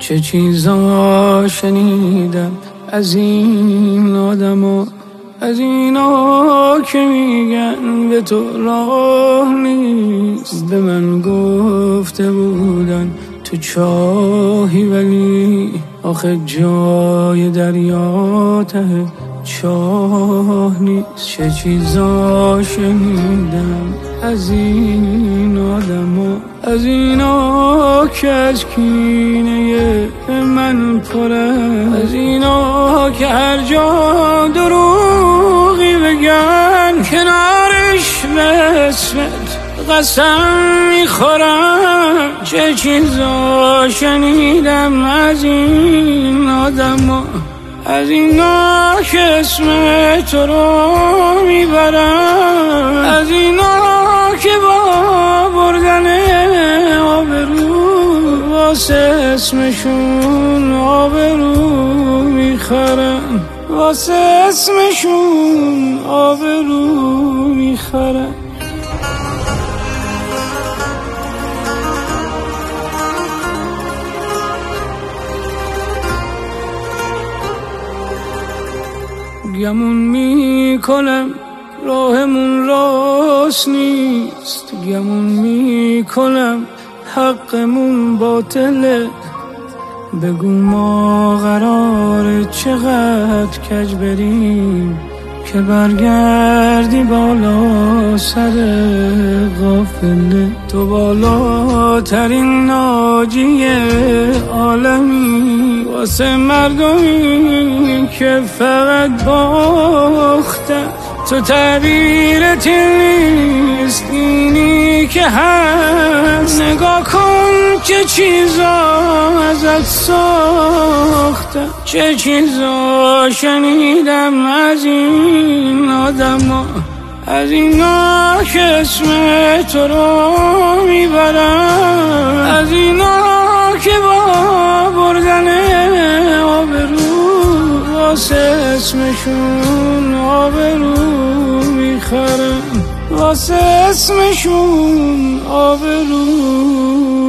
چه چیزا شنیدم از این آدما، از اینا که میگن به تو راه نیست. به من گفته بودن تو چاهی ولی آخه جای دریا ته چاه نیست. چه چیزا شنیدم از این آدما، از اینا که از کینه من پرن، از اینا که هر جا دروغی بگن کنارش به اسمت قسم میخورم. چه چیزا شنیدم از این آدما، از اینا که اسم تو رو میبرن، از اینا که با بردن آبرو واسه اسمشون آبرو میخرن، واسه اسمشون آبرو میخرن. گمون میکنم راهمون راست نیست، گمون میکنم حقمون باطله. بگو ما قراره چقدر کج بریم که برگردی بالا سر غافله. تو بالاترین ناجی عالمی واسه مردمی که فقط باختن. تو تعبیرت نیست اینی که هست، نگاه کن چه چیزا ازت ساختن. چه چیزا شنیدم از این آدما، از اینا که اسم تو رو میبرن، از اینا که با بردن آبرو واسه اسمشون آبرو میخرن، واسه اسمشون آبرو